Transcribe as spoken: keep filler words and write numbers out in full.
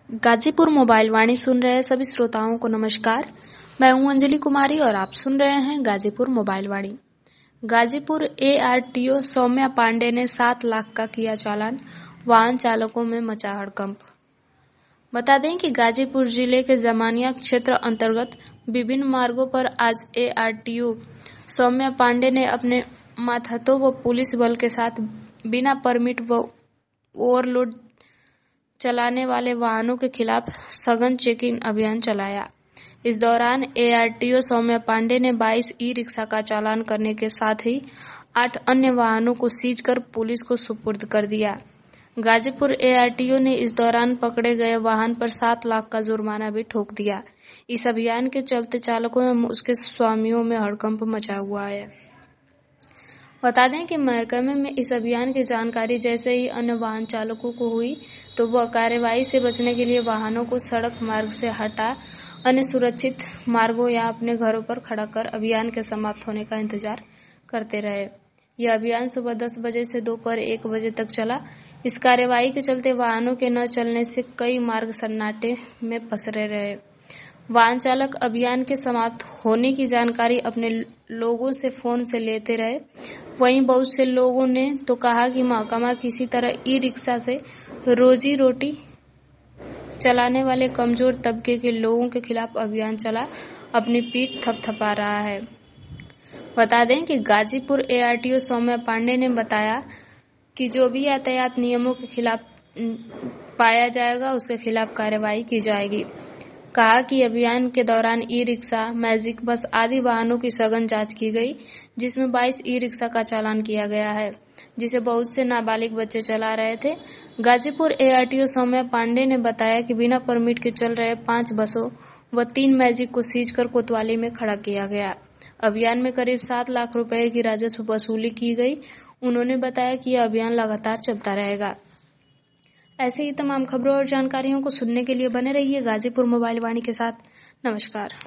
Ghazipur mobile वाणी सुन रहे सभी श्रोताओं को नमस्कार। मैं हूं अंजलि कुमारी और आप सुन रहे हैं गाजीपुर मोबाइल वाणी। गाजीपुर एआरटीओ सौम्या पांडे ने सात लाख का किया चालान, वाहन चालकों में मचा हड़कंप। बता दें कि गाजीपुर जिले के जमानिया क्षेत्र अंतर्गत विभिन्न मार्गों पर आज एआरटीओ सौम्या पांडे ने अपने मातहतों व पुलिस बल के साथ बिना परमिट व ओवरलोड चलाने वाले वाहनों के खिलाफ सघन चेकिंग अभियान चलाया। इस दौरान एआरटीओ सौम्या पांडे ने बाईस ई रिक्शा का चालान करने के साथ ही आठ अन्य वाहनों को सीज कर पुलिस को सुपुर्द कर दिया। गाजीपुर एआरटीओ ने इस दौरान पकड़े गए वाहन पर सात लाख का जुर्माना भी ठोक दिया। इस अभियान के चलते चालकों एवं उसके स्वामियों में हड़कंप मचा हुआ है। बता दें कि महकमे में इस अभियान की जानकारी जैसे ही अन्य वाहन चालकों को हुई तो वह कार्यवाही से बचने के लिए वाहनों को सड़क मार्ग से हटा अन्य सुरक्षित मार्गों या अपने घरों पर खड़ा कर अभियान के समाप्त होने का इंतजार करते रहे। यह अभियान सुबह दस बजे से दोपहर एक बजे तक चला। इस कार्यवाही के चलते वाहनों के न चलने से कई मार्ग सन्नाटे में पसरे रहे। वाहन चालक अभियान के समाप्त होने की जानकारी अपने लोगों से फोन से लेते रहे। वहीं बहुत से लोगों ने तो कहा कि महकमा किसी तरह ई रिक्शा से रोजी रोटी चलाने वाले कमजोर तबके के लोगों के खिलाफ अभियान चला अपनी पीठ थपथपा रहा है। बता दें कि गाजीपुर एआरटीओ सौम्या पांडे ने बताया कि जो भी यातायात नियमों के खिलाफ पाया जाएगा उसके खिलाफ कार्रवाई की जाएगी। कहा कि अभियान के दौरान ई रिक्शा, मैजिक बस आदि वाहनों की सघन जांच की गई, जिसमें बाईस ई रिक्शा का चालान किया गया है, जिसे बहुत से नाबालिग बच्चे चला रहे थे। गाजीपुर एआरटीओ सौम्या पांडे ने बताया कि बिना परमिट के चल रहे पांच बसों व तीन मैजिक को सीज कर कोतवाली में खड़ा किया गया। अभियान में करीब सात लाख रुपए की राजस्व वसूली की गई। उन्होंने बताया कि यह अभियान लगातार चलता रहेगा। ऐसे ही तमाम खबरों और जानकारियों को सुनने के लिए बने रहिए गाजीपुर मोबाइल वाणी के साथ। नमस्कार।